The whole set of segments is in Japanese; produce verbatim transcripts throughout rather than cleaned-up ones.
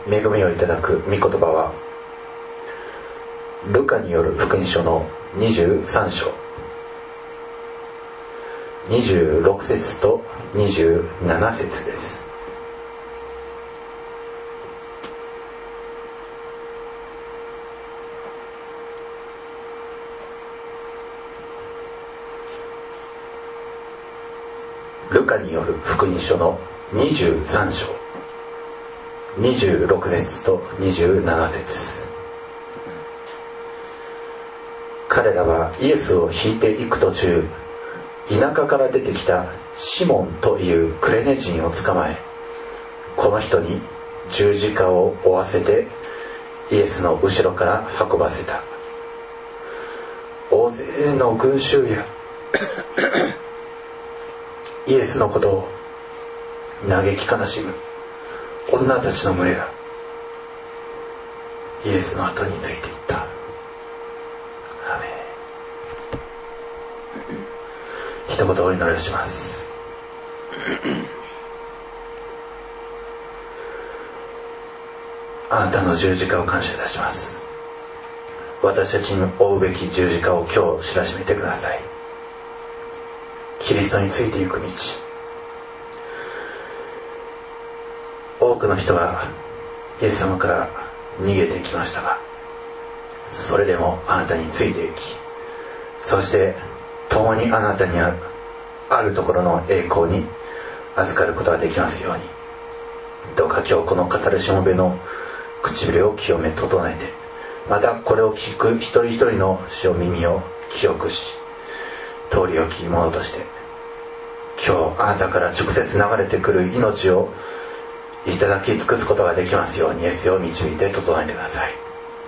恵みをいただく御言葉はルカによる福音書のにじゅうさん章にじゅうろく節とにじゅうなな節です。ルカによる福音書のにじゅうさん章にじゅうろく節とにじゅうなな節。彼らはイエスを引いていく途中、田舎から出てきたシモンというクレネ人を捕まえ、この人に十字架を負わせてイエスの後ろから運ばせた。大勢の群衆やイエスのことを嘆き悲しむ女たちの群れがイエスの後についていった。アメン。一言お祈りをします。あなたの十字架を感謝いたします。私たちに負うべき十字架を今日知らしめてください。キリストについていく道、多くの人がイエス様から逃げてきましたが、それでもあなたについていき、そして共にあなたにある、あるところの栄光に預かることができますように。どうか今日この語るしもべの唇を清め整えて、またこれを聞く一人一人の主を耳を清くし、通りをきものとして今日あなたから直接流れてくる命をいただき尽くすことができますように、イエスを導いて整えてください。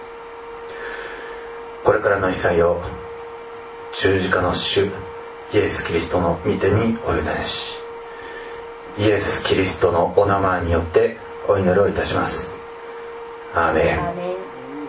これからの一切を十字架の主イエス・キリストの御手にお委ねし、イエス・キリストのお名前によってお祈りをいたします。アーメン。 アーメン。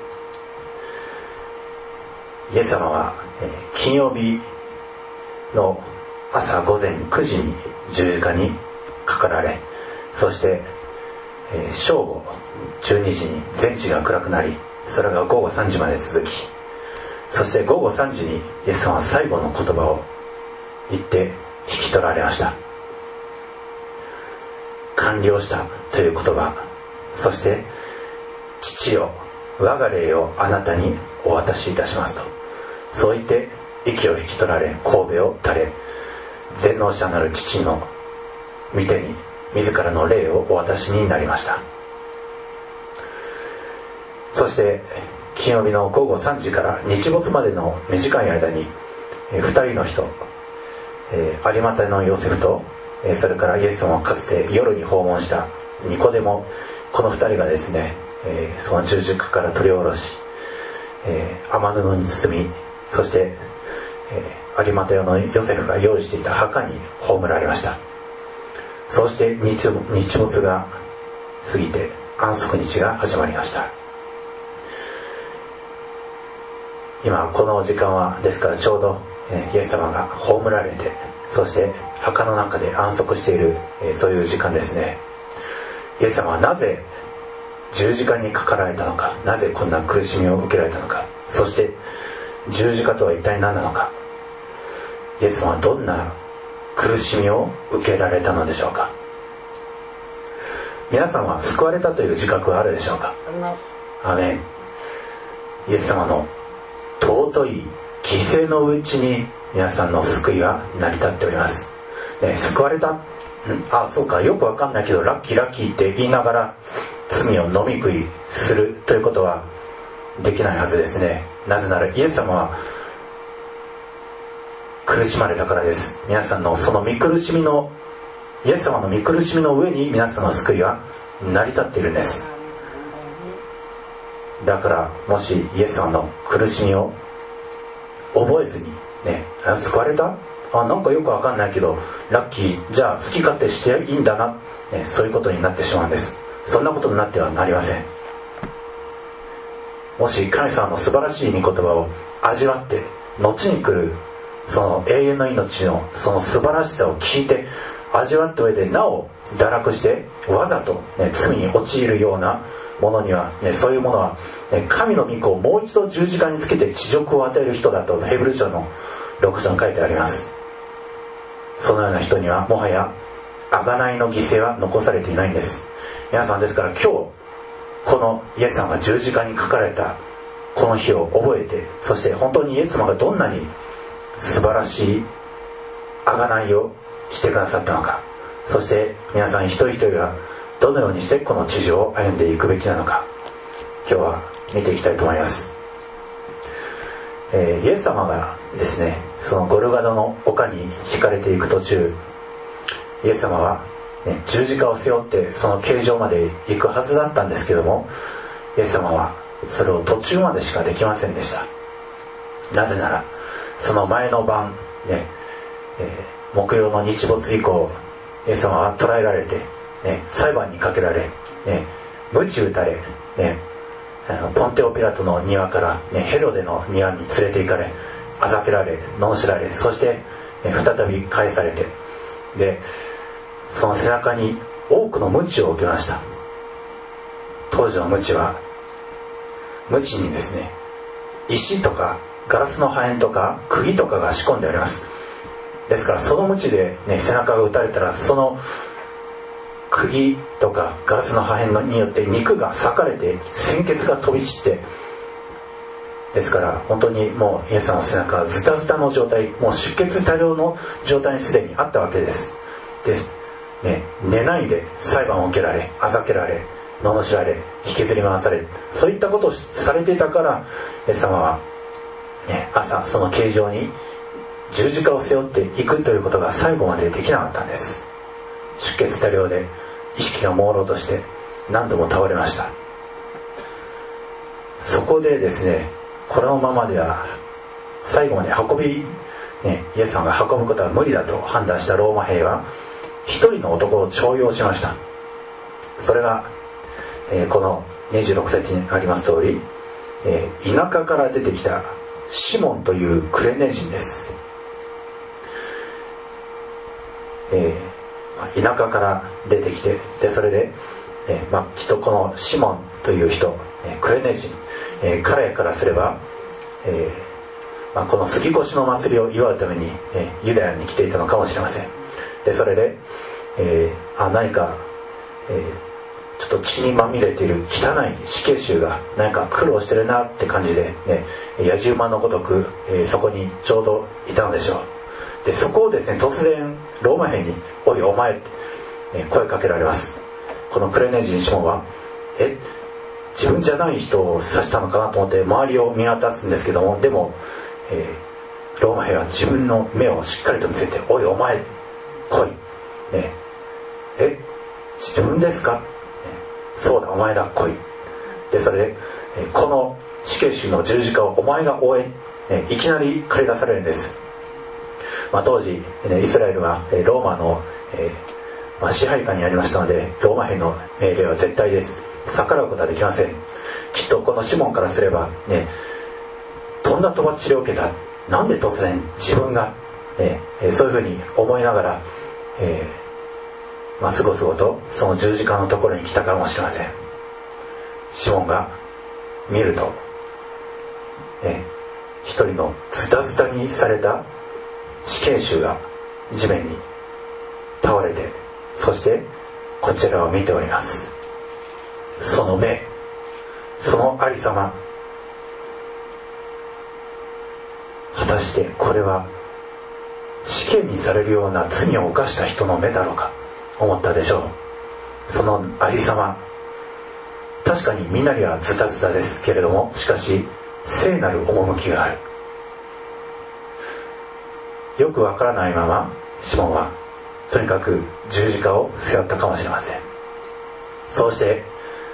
イエス様は金曜日の朝午前くじに十字架にかかられ、そして正午じゅうにじに全地が暗くなり、それが午後さんじまで続き、そして午後さんじにイエス様は最後の言葉を言って引き取られました。完了したという言葉、そして父よ我が霊をあなたにお渡しいたしますと、そう言って息を引き取られ、頭を垂れ、全能者なる父の御手に自らの霊をお渡しになりました。そして金曜日の午後さんじから日没までの短い間にふたりの人、有馬太のヨセフと、それからイエス様をかつて夜に訪問したニコデモ、このふたりがですね、その十字架から取り下ろし、雨布に包み、そして有馬太のヨセフが用意していた墓に葬られました。そうして日没が過ぎて安息日が始まりました。今この時間はですからちょうどイエス様が葬られて、そして墓の中で安息している、そういう時間ですね。イエス様はなぜ十字架にかかられたのか、なぜこんな苦しみを受けられたのか、そして十字架とは一体何なのか、イエス様はどんな苦しみを受けられたのでしょうか。皆さんは救われたという自覚はあるでしょうか。アーメン。イエス様の尊い犠牲のうちに皆さんの救いは成り立っております、ね、救われた、んあそうか、よくわかんないけどラッキーラッキーって言いながら罪を飲み食いするということはできないはずですね。なぜならイエス様は苦しまれたからです。皆さんのその見苦しみの、イエス様の見苦しみの上に皆さんの救いは成り立っているんです。だからもしイエス様の苦しみを覚えずにね、救われた、あなんかよくわかんないけどラッキー、じゃあ好き勝手していいんだな、ね、そういうことになってしまうんです。そんなことになってはなりません。もし神様の素晴らしい御言葉を味わって、後に来るその永遠の命のその素晴らしさを聞いて味わった上で、なお堕落してわざと、ね、罪に陥るようなものには、ね、そういうものは、ね、神の御子をもう一度十字架につけて恥辱を与える人だとヘブル書のろく章に書いてあります。そのような人にはもはや贖いの犠牲は残されていないんです。皆さん、ですから今日このイエス様が十字架にかかられたこの日を覚えて、そして本当にイエス様がどんなに素晴らしい贖いをしてくださったのか、そして皆さん一人一人がどのようにしてこの地上を歩んでいくべきなのか、今日は見ていきたいと思います。えー、イエス様がですね、そのゴルガドの丘に引かれていく途中、イエス様は、ね、十字架を背負ってその形状まで行くはずだったんですけども、イエス様はそれを途中までしかできませんでした。なぜならその前の晩、ねえー、木曜の日没以降、イエス様は捕らえられて、ね、裁判にかけられ、ね、鞭打たれ、ね、ポンテオピラトの庭から、ね、ヘロデの庭に連れて行かれ、あざけられ、罵られ、そして、ね、再び返されて、でその背中に多くの鞭を受けました。当時の鞭は、鞭にですね、石とかガラスの破片とか釘とかが仕込んであります。ですからその鞭で、ね、背中が打たれたら、その釘とかガラスの破片によって肉が裂かれて鮮血が飛び散って、ですから本当にもうイエス様の背中はズタズタの状態、もう出血多量の状態にすでにあったわけですです、ね、寝ないで裁判を受けられ、あざけられ、罵られ、引きずり回され、そういったことをされていたから、イエス様は、ね、朝その形状に十字架を背負っていくということが最後までできなかったんです。出血多量で意識が朦朧として何度も倒れました。そこでですね、このままでは最後まで運び、ね、イエス様が運ぶことは無理だと判断したローマ兵は一人の男を重用しました。それが、えー、このにじゅうろく節にあります通り、えー、田舎から出てきたシモンというクレネ人です。えー、田舎から出てきて、でそれで、えーまあ、きっとこのシモンという人、えー、クレネ人、えー、彼からすれば、えーまあ、この杉越の祭りを祝うために、えー、ユダヤに来ていたのかもしれません。でそれで、えー、あ何か、えー、ちょっと血にまみれている汚い死刑囚が何か苦労してるなって感じで、ね、野じ馬のごとく、えー、そこにちょうどいたのでしょう。でそこをですね、突然ローマ兵に「おいお前」って、えー、声かけられます。このクレネ人シモンはえ自分じゃない人を指したのかなと思って周りを見渡すんですけども、でも、えー、ローマ兵は自分の目をしっかりと見せて「おいお前来い」ね、え自分ですか、ね、そうだお前だ来い。でそれで、えー、この死刑囚の十字架をお前が追え、ね、いきなり駆り出されるんです。まあ、当時、ね、イスラエルはローマの、えーまあ、支配下にありましたので、ローマ兵の命令は絶対です。逆らうことはできません。きっとこのシモンからすればね、とんだとばっちりを受けた、なんで突然自分が、ね、そういうふうに思いながら、えーまあ、すごすごとその十字架のところに来たかもしれません。シモンが見ると、ね、一人のズタズタにされた死刑囚が地面に倒れて、そしてこちらを見ております。その目、そのありさま、果たしてこれは死刑にされるような罪を犯した人の目だろうか思ったでしょう。そのありさま、確かに身なりはズタズタですけれども、しかし聖なる趣がある。よくわからないままシモンはとにかく十字架を背負ったかもしれません。そうして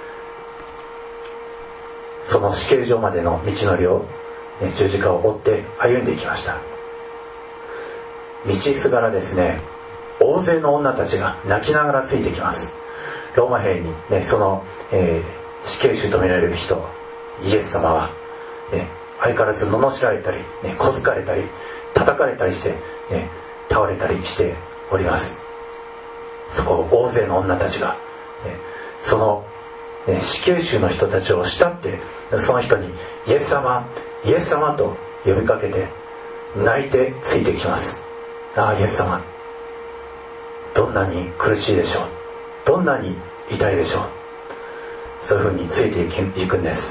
その死刑場までの道のりを、ね、十字架を追って歩んでいきました。道すがらですね、大勢の女たちが泣きながらついてきます。ローマ兵に、ね、その、えー、死刑囚と見られる人、イエス様は、ね、相変わらず罵られたり、ね、小づかれたり叩かれたりして、ね、倒れたりしております。 そこ大勢の女たちが、ね、その、ね、死刑囚の人たちを慕ってその人にイエス様イエス様と呼びかけて泣いてついてきます。ああイエス様、どんなに苦しいでしょう、どんなに痛いでしょう、そういうふうについていくんです。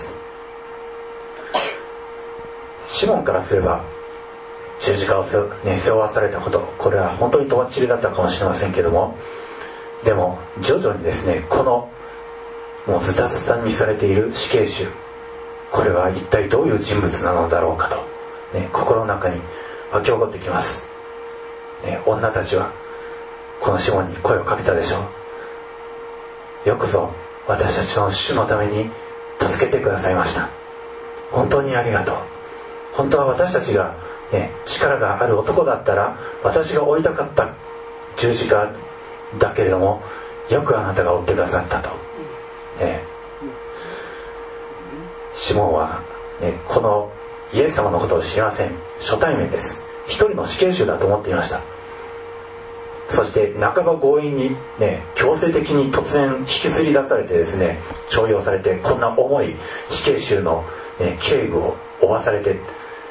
シモンからすれば十字架を背負、ね、背負わされたこと、これは本当にとばっちりだったかもしれませんけども、でも徐々にですね、このもうズタズタにされている死刑囚、これは一体どういう人物なのだろうかと、ね、心の中に湧き起こってきます、ね、女たちはこのシモンに声をかけたでしょう。よくぞ私たちの主のために助けてくださいました、本当にありがとう。本当は私たちが、ね、力がある男だったら私が追いたかった十字架だけれども、よくあなたが追ってくださったと、ね、シモンは、ね、このイエス様のことを知りません。初対面です。一人の死刑囚だと思っていました。そして半ば強引に、ね、強制的に突然引きずり出されてですね、徴用されて、こんな重い死刑囚の、ね、刑具を負わされて、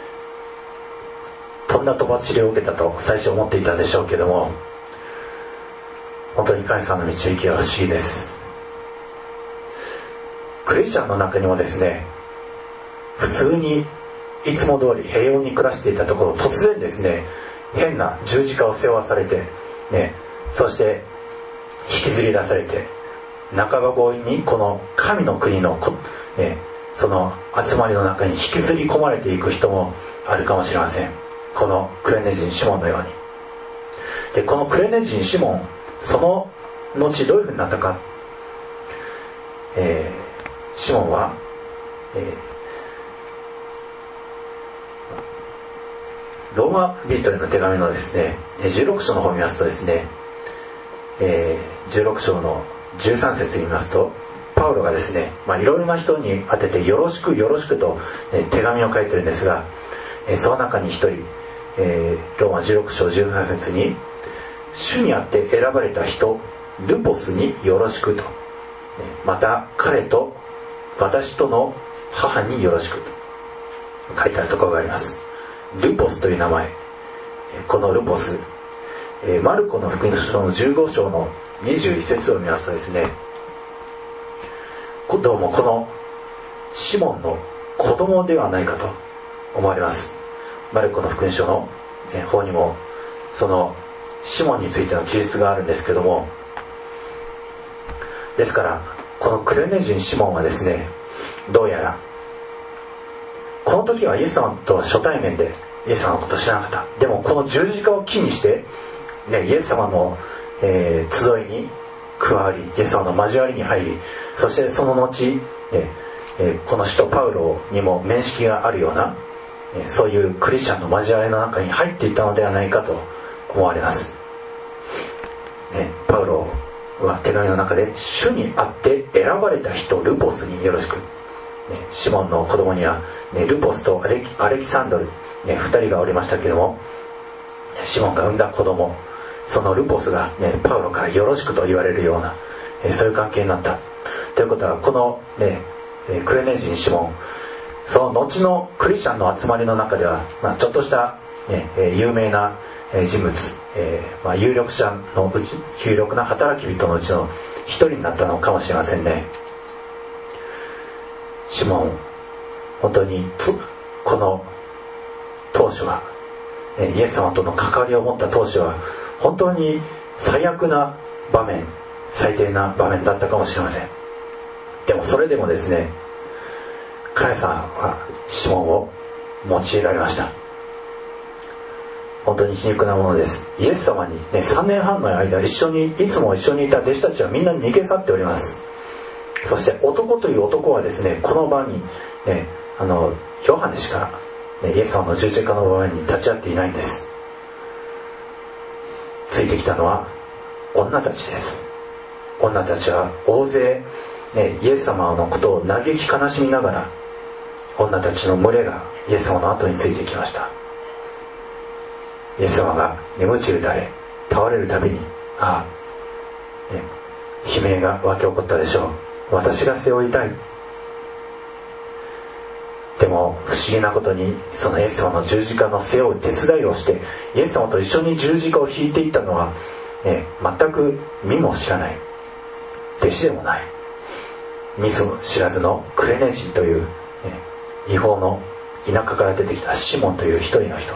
とんだとばっちりを受けたと最初思っていたでしょうけども、本当に神様の導きは不思議です。クリスチャンの中にもですね、普通にいつも通り平穏に暮らしていたところ、突然ですね、変な十字架を背負わされて、ね、そして引きずり出されて、半ば強引にこの神の国の、ね、その集まりの中に引きずり込まれていく人もあるかもしれません。このクレネ人シモンのように。で、このクレネ人シモン、その後どういうふうになったか、えー、シモンは、えー、ローマ人への手紙のですねじゅうろく章の方を見ますとですね、えー、じゅうろく章のじゅうさん節に見ますと、パウロがですね、まあ、いろいろな人に当ててよろしくよろしくと、ね、手紙を書いてるんですが、えー、その中に一人、えー、ローマじゅうろく章じゅうさん節に、主にあって選ばれた人ルポスによろしくと、また彼と私との母によろしくと書いてあるところがあります。ルポスという名前、このルポス、マルコの福音書のじゅうご章のにじゅういち節を見ますとですね、どうもこのシモンの子供ではないかと思われます。マルコの福音書の方にもそのシモンについての記述があるんですけども、ですからこのクレネ人シモンはですね、どうやらこの時はイエス様とは初対面でイエス様のことを知らなかった。でもこの十字架を機にして、ね、イエス様の、えー、集いに加わり、イエス様の交わりに入り、そしてその後、ねえー、この使徒パウロにも面識があるような、えー、そういうクリスチャンの交わりの中に入っていったのではないかと思われます、ね、パウロは手紙の中で、主にあって選ばれた人ルポスによろしく、ね、シモンの子供には、ね、ルポスとアレキ、アレキサンドル、ね、ふたりがおりましたけども、シモンが産んだ子供、そのルポスが、ね、パウロからよろしくと言われるような、えー、そういう関係になったということは、この、ね、クレネ人シモン、その後のクリスチャンの集まりの中では、まあ、ちょっとした、ね、有名な人物、えーまあ、有力者のうち、有力な働き人のうちの一人になったのかもしれませんね。シモン、本当にこの当初は、イエス様との関わりを持った当初は本当に最悪な場面、最低な場面だったかもしれません。でもそれでもですね、神様はシモンを用いられました。本当に皮肉なものです。イエス様に、ね、さんねんはんの間一緒にいつも一緒にいた弟子たちはみんな逃げ去っております。そして男という男はですね、この場に、ね、あのヨハネしか、ね、イエス様の十字架の場面に立ち会っていないんです。ついてきたのは女たちです。女たちは大勢、ね、イエス様のことを嘆き悲しみながら、女たちの群れがイエス様の後についてきました。イエス様が眠ち打たれ倒れるたびに、ああ悲鳴が湧き起こったでしょう。私が背負いたい。でも不思議なことに、そのイエス様の十字架の背負う手伝いをしてイエス様と一緒に十字架を引いていったのは、ね、全く見も知らない弟子でもない、見ず知らずのクレネ人という、ね、違法の田舎から出てきたシモンという一人の人。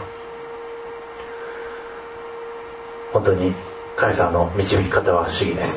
本当に神様の導き方は不思議です。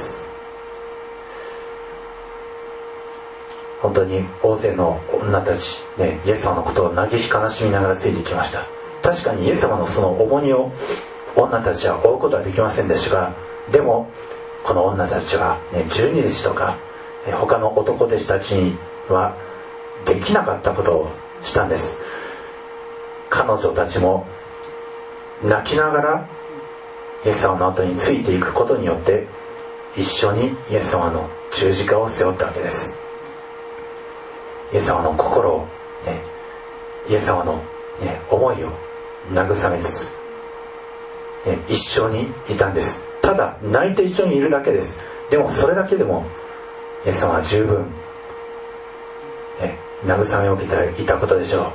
本当に大勢の女たち、ね、イエス様のことを嘆き悲しみながらついてきました。確かにイエス様のその重荷を女たちは負うことはできませんでしたが、でもこの女たちは、ね、十二弟子とか他の男弟子たちにはできなかったことをしたんです。彼女たちも泣きながらイエス様の後についていくことによって一緒にイエス様の十字架を背負ったわけです。イエス様の心を、ね、イエス様の、ね、思いを慰めつつ、ね、一緒にいたんです。ただ泣いて一緒にいるだけです。でもそれだけでもイエス様は十分、ね、慰めを受けていたことでしょう。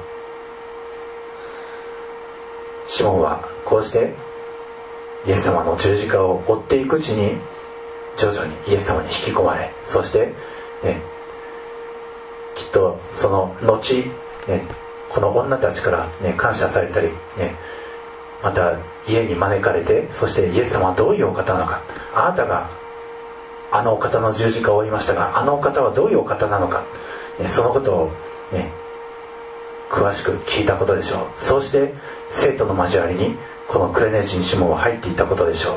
シモンはこうしてイエス様の十字架を追っていくうちに徐々にイエス様に引き込まれ、そして、ね、きっとその後、ね、この女たちから、ね、感謝されたり、ね、また家に招かれて、そしてイエス様はどういうお方なのか、あなたがあのお方の十字架を追いましたが、あのお方はどういうお方なのか、ね、そのことを、ね、詳しく聞いたことでしょう。そうして生徒の交わりにこのクレネ人シモンは入っていったことでしょう。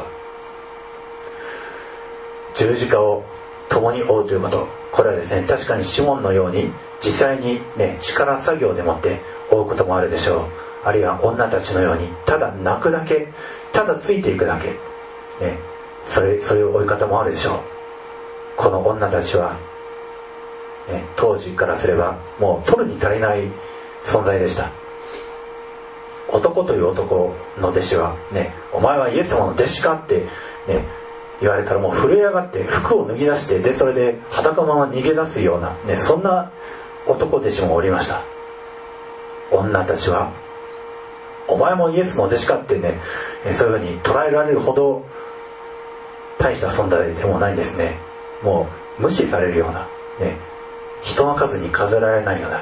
十字架を共に追うということ、これはですね、確かにシモンのように実際に、ね、力作業でもって追うこともあるでしょう。あるいは女たちのようにただ泣くだけ、ただついていくだけ、ね、それそういう追い方もあるでしょう。この女たちは、ね、当時からすればもう取るに足りない存在でした。男という男の弟子は、ね、お前はイエス様の弟子かって、ね、言われたらもう震え上がって服を脱ぎ出して、でそれで裸のまま逃げ出すような、ね、そんな男弟子もおりました。女たちはお前もイエスの弟子かってね、そういうふうに捉えられるほど大した存在でもないんですね。もう無視されるような、ね、人の数に数えられないような、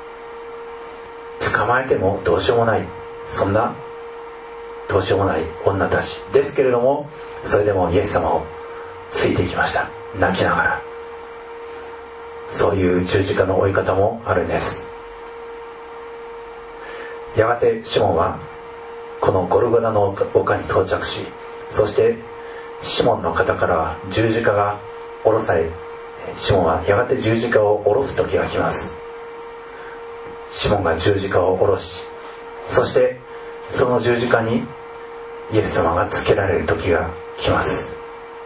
捕まえてもどうしようもない、そんなどうしようもない女たちですけれども、それでもイエス様をついていきました。泣きながら。そういう十字架の追い方もあるんです。やがてシモンはこのゴルゴダの丘に到着し、そしてシモンの肩からは十字架が下ろされ、シモンはやがて十字架を下ろす時が来ます。シモンが十字架を下ろし、そしてその十字架にイエス様がつけられる時が来ます。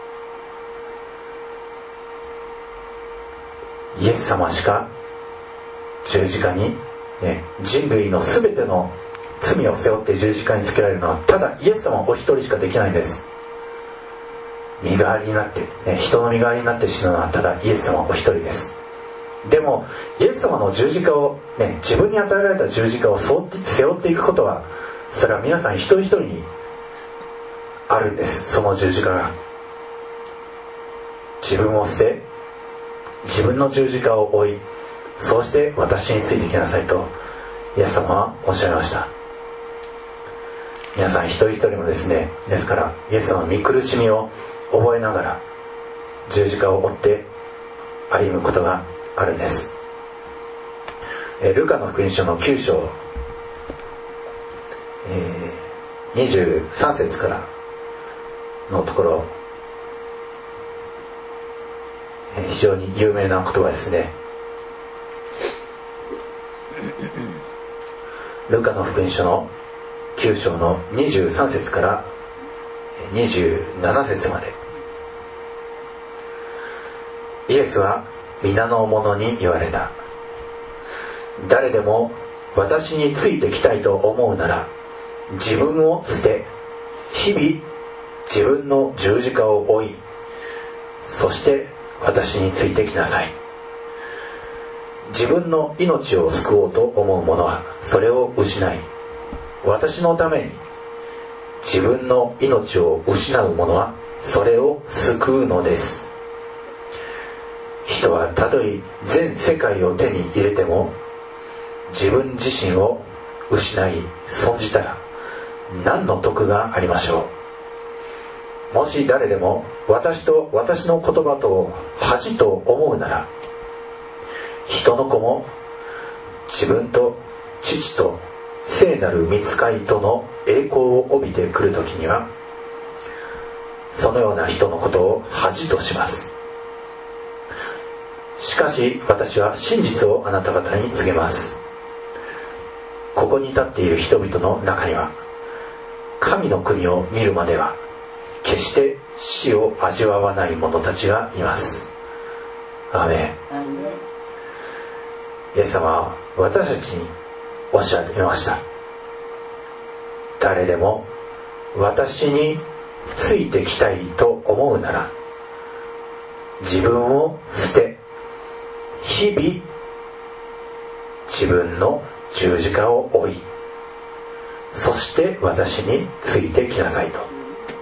イエス様しか十字架に、ね、人類の全ての罪を背負って十字架につけられるのはただイエス様お一人しかできないんです。身代わりになって、ね、人の身代わりになって死ぬのはただイエス様お一人です。でもイエス様の十字架を、ね、自分に与えられた十字架を背負って、背負っていくことは、それは皆さん一人一人にあるんです。その十字架が自分を捨て、自分の十字架を追い、そうして私についてきなさいとイエス様はおっしゃいました。皆さん一人一人もですね、ですからイエス様の御苦しみを覚えながら十字架を追って歩むことがあるんです。ルカの福音書のきゅう章、えー、にじゅうさん節からのところ、えー、非常に有名な言葉ですね。ルカの福音書のきゅう章のにじゅうさん節からにじゅうなな節まで、イエスは皆の者に言われた。誰でも私についてきたいと思うなら、自分を捨て、日々自分の十字架を追い、 そして私についてきなさい。自分の命を救おうと思う者はそれを失い、私のために自分の命を失う者はそれを救うのです。人はたとえ全世界を手に入れても自分自身を失い損じたら何の得がありましょう。もし誰でも私と私の言葉とを恥と思うなら、人の子も自分と父と聖なる御使いとの栄光を帯びてくるときには、そのような人のことを恥とします。しかし私は真実をあなた方に告げます。ここに立っている人々の中には、神の国を見るまでは決して死を味わわない者たちがいます。アーメン。イエス様は私たちにおっしゃっていました。誰でも私についてきたいと思うなら、自分を捨て、日々自分の十字架を追い、そして私についてきなさいと。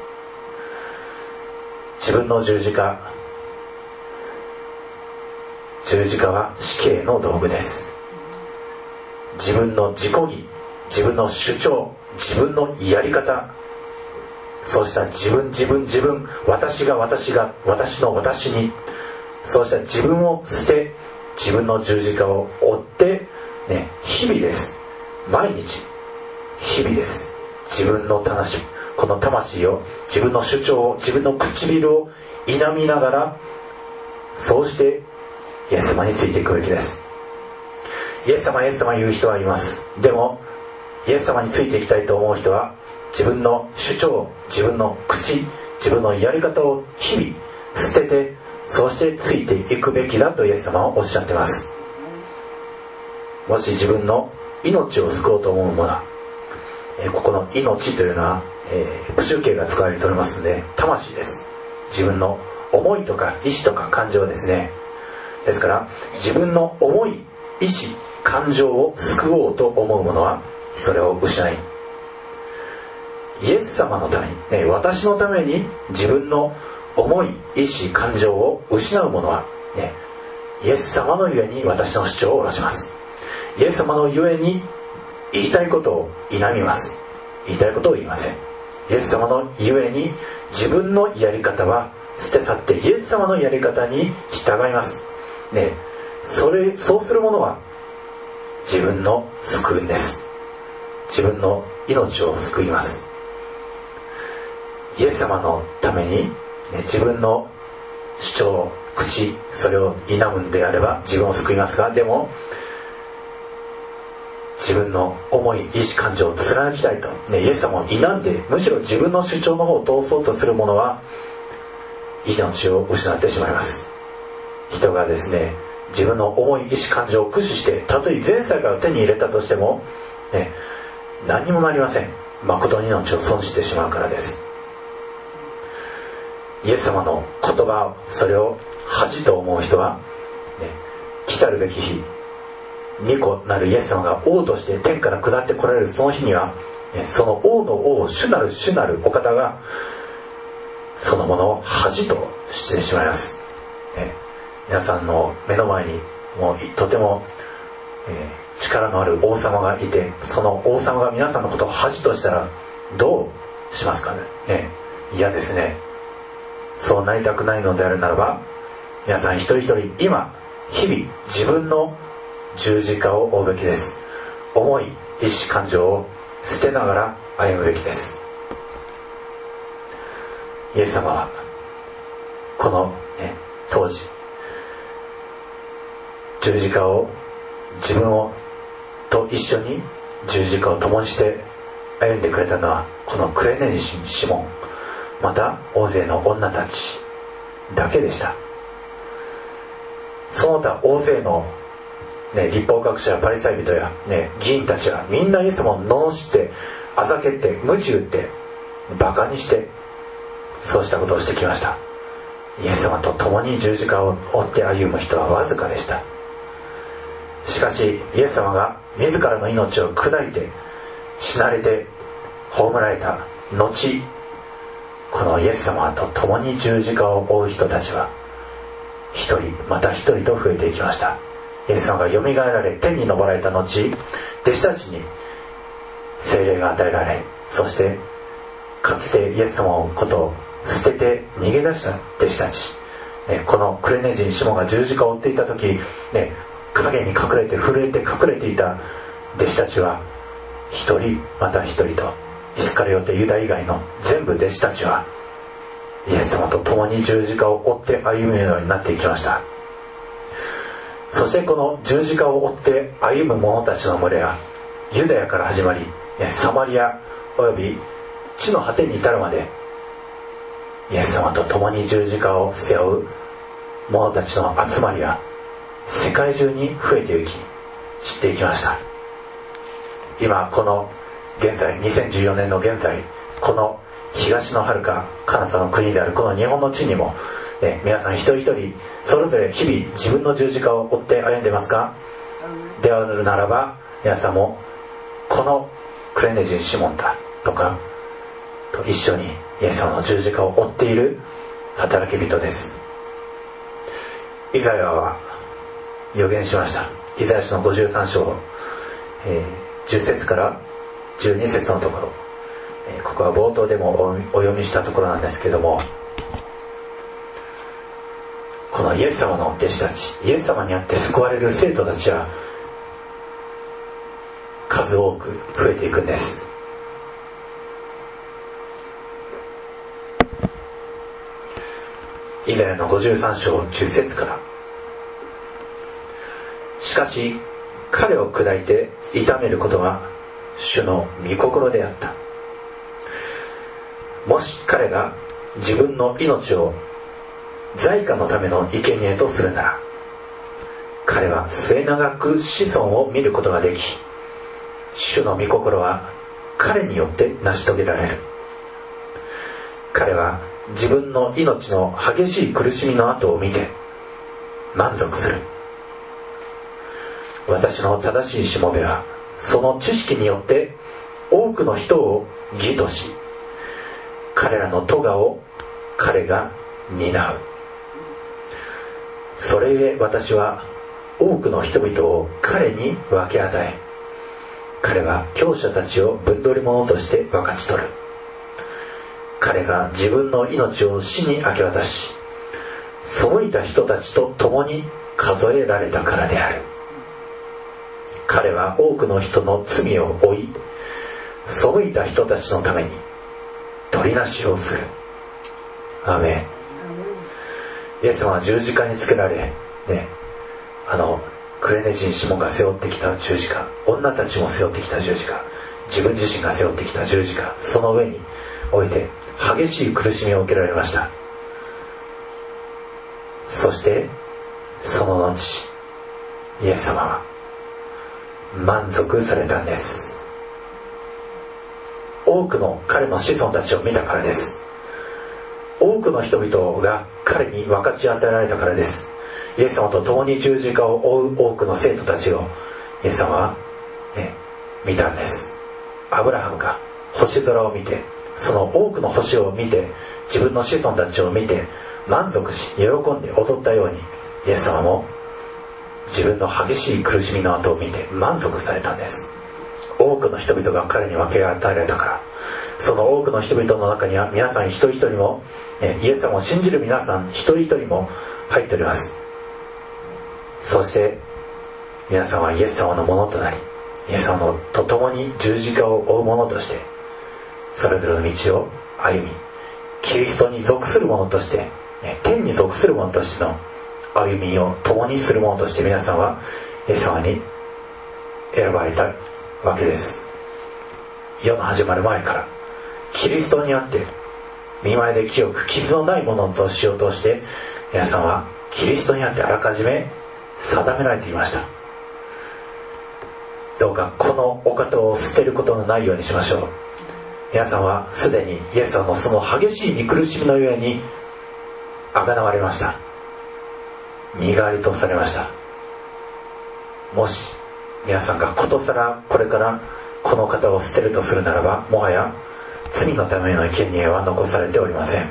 自分の十字架、十字架は死刑の道具です。自分の自己義、自分の主張、自分のやり方、そうした自分自分自分、私が私が私の私に、そうした自分を捨て、自分の十字架を追って、ね、日々です。毎日日々です。自分の魂、この魂を、自分の主張を、自分の唇を否みながら、そうしてイエス様についていくべきです。イエス様イエス様言う人はいます。でもイエス様についていきたいと思う人は、自分の主張、自分の口、自分のやり方を日々捨てて、そうしてついていくべきだとイエス様はおっしゃっています。もし自分の命を救おうと思うものは、えー、ここの命というのは、えー、プシュ形が使われておりますので、魂です。自分の思いとか意志とか感情ですね。ですから自分の思い、意志、感情を救おうと思うものはそれを失い、イエス様のために、ね、私のために自分の思い、意志、感情を失うものは、ね、イエス様のゆえに私の主張を下ろします。イエス様のゆえに言いたいことを否みます。言いたいことを言いません。イエス様のゆえに自分のやり方は捨て去ってイエス様のやり方に従います。ね、それそうするものは自分の救いです。自分の命を救います。イエス様のために、ね、自分の主張、口、それを否むんであれば自分を救いますが、でも自分の思い、意志、感情を貫きたいと、ね、イエス様を否んで、むしろ自分の主張の方を通そうとする者は命を失ってしまいます。人がですね、自分の思い、意志、感情を駆使して、たとえ全世界を手に入れたとしても、ね、何にもなりません。誠に命を損してしまうからです。イエス様の言葉を、それを恥と思う人は、ね、来たるべき日、御子なるイエス様が王として天から下って来られるその日には、ね、その王の王、主なる主なるお方がそのものを恥としてしまいます、ね、皆さんの目の前にもうとても、えー、力のある王様がいて、その王様が皆さんのことを恥としたらどうしますかね。ね、嫌ですね。そうなりたくないのであるならば、皆さん一人一人今日々自分の十字架を追うべきです。思い、意志、感情を捨てながら歩むべきです。イエス様はこの、ね、当時十字架を自分をと一緒に十字架を共にして歩んでくれたのはこのクレネ人シモン、また大勢の女たちだけでした。その他大勢の、ね、律法学者やパリサイ人や、ね、議員たちはみんなイエス様を罵ってあざけて鞭打ってバカにしてそうしたことをしてきました。 イエス様と共に十字架を追って歩む人はわずかでした。しかしイエス様が自らの命を砕いて死なれて葬られた後、このイエス様と共に十字架を追う人たちは一人また一人と増えていきました。イエス様がよみがえられ天に昇られた後、弟子たちに聖霊が与えられ、そしてかつてイエス様のことを捨てて逃げ出した弟子たち、ね、このクレネ人シモンが十字架を追っていた時、ね、影に隠れて震えて隠れていた弟子たちは一人また一人と、イスカリオテユダ以外の全部弟子たちはイエス様と共に十字架を追って歩むようになっていきました。そしてこの十字架を追って歩む者たちの群れはユダヤから始まり、サマリアおよび地の果てに至るまでイエス様と共に十字架を背負う者たちの集まりは世界中に増えていき散っていきました。今この現在にせんじゅうよねんの現在、この東の遥か彼方の国であるこの日本の地にも、ね、皆さん一人一人それぞれ日々自分の十字架を追って歩んでますか？であるならば皆さんもこのクレネ人シモンだとかと一緒にイエス様の十字架を追っている働き人です。イザヤは予言しました。イザヤ書のごじゅうさん章、えー、じゅっ節からじゅうに節のところ、えー、ここは冒頭でもお読みしたところなんですけども、このイエス様の弟子たち、イエス様にあって救われる生徒たちは数多く増えていくんです。イザヤのごじゅうさん章じゅっ節から、しかし彼を砕いて痛めることが主の御心であった。もし彼が自分の命を罪過のための生贄とするなら、彼は末永く子孫を見ることができ、主の御心は彼によって成し遂げられる。彼は自分の命の激しい苦しみの後を見て満足する。私の正しいしもべはその知識によって多くの人を義とし、彼らの咎を彼が担う。それゆえ私は多くの人々を彼に分け与え、彼は強者たちを分取り物として分かち取る。彼が自分の命を死に明け渡し、背いた人たちと共に数えられたからである。彼は多くの人の罪を負い、背いた人たちのために取りなしをする。アーメン。イエス様は十字架につけられ、ね、あのクレネ人シモンが背負ってきた十字架、女たちも背負ってきた十字架、自分自身が背負ってきた十字架、その上に置いて激しい苦しみを受けられました。そしてその後イエス様は満足されたんです。多くの彼の子孫たちを見たからです。多くの人々が彼に分かち与えられたからです。イエス様と共に十字架を追う多くの生徒たちをイエス様は、ね、見たんです。アブラハムが星空を見て、その多くの星を見て、自分の子孫たちを見て満足し喜んで踊ったように、イエス様も自分の激しい苦しみの後を見て満足されたんです。多くの人々が彼に分け与えられたから。その多くの人々の中には皆さん一人一人も、イエス様を信じる皆さん一人一人も入っております。そして皆さんはイエス様のものとなり、イエス様と共に十字架を追う者としてそれぞれの道を歩み、キリストに属する者として、天に属する者としての歩みを共にする者として皆さんはイエス様に選ばれたわけです。世の始まる前からキリストにあって見舞いで清く傷のないものとしようとして皆さんはキリストにあってあらかじめ定められていました。どうかこのお方を捨てることのないようにしましょう。皆さんはすでにイエス様のその激しい憎しみのゆえにあがなわれました。身代わりとされました。もし皆さんがことさらこれからこの方を捨てるとするならば、もはや罪のための生贄は残されておりません。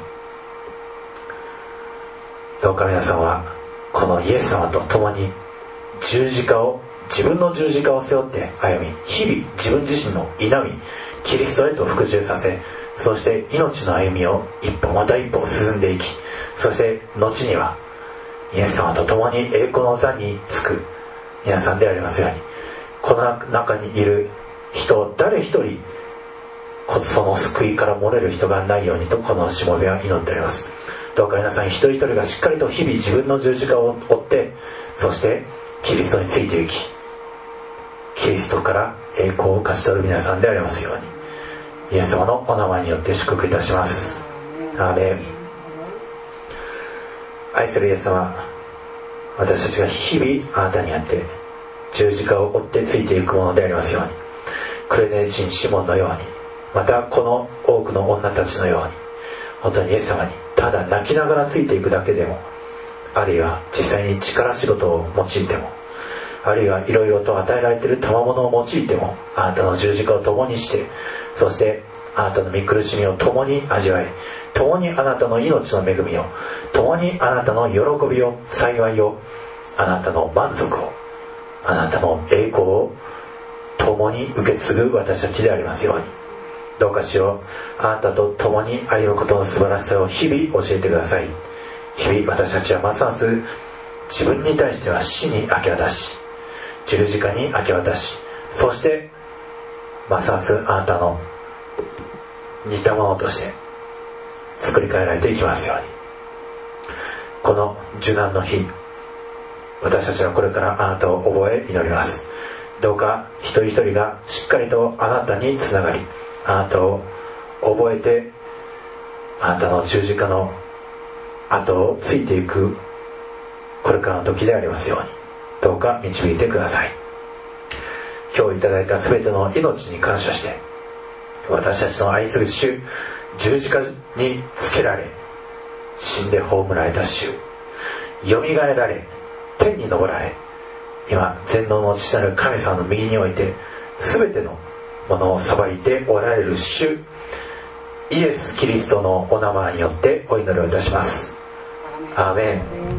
どうか皆さんはこのイエス様と共に十字架を自分の十字架を背負って歩み、日々自分自身の否みキリストへと服従させ、そして命の歩みを一歩また一歩進んでいき、そして後にはイエス様と共に栄光の座につく皆さんでありますように、この中にいる人誰一人その救いから漏れる人がないようにと、このしもべは祈っております。どうか皆さん一人一人がしっかりと日々自分の十字架を追って、そしてキリストについていき、キリストから栄光を勝ち取る皆さんでありますように、イエス様のお名前によって祝福いたします。アーメン。愛するイエス様、私たちが日々あなたにあって十字架を追ってついていくものでありますように、クレネ人シモンのように、またこの多くの女たちのように、本当にイエス様にただ泣きながらついていくだけでも、あるいは実際に力仕事を用いても、あるいはいろいろと与えられている賜物を用いても、あなたの十字架を共にして、そしてあなたの御苦しみを共に味わい、共にあなたの命の恵みを、共にあなたの喜びを、幸いを、あなたの満足を、あなたの栄光を共に受け継ぐ私たちでありますように、どうかしよう、あなたと共に歩むことの素晴らしさを日々教えてください。日々私たちはますます自分に対しては死に明け渡し、十字架に明け渡し、そしてますますあなたの似たものとして作り変えられていきますように。この受難の日、私たちはこれからあなたを覚え祈ります。どうか一人一人がしっかりとあなたにつながり、あなたを覚えて、あなたの十字架の後をついていくこれからの時でありますように、どうか導いてください。今日いただいた全ての命に感謝して、私たちの愛する主、十字架につけられ死んで葬られた主、よみがえられ天に昇られ、今全能の父なる神様の右において全てのものを裁いておられる主イエス・キリストのお名前によってお祈りをいたします。アーメン。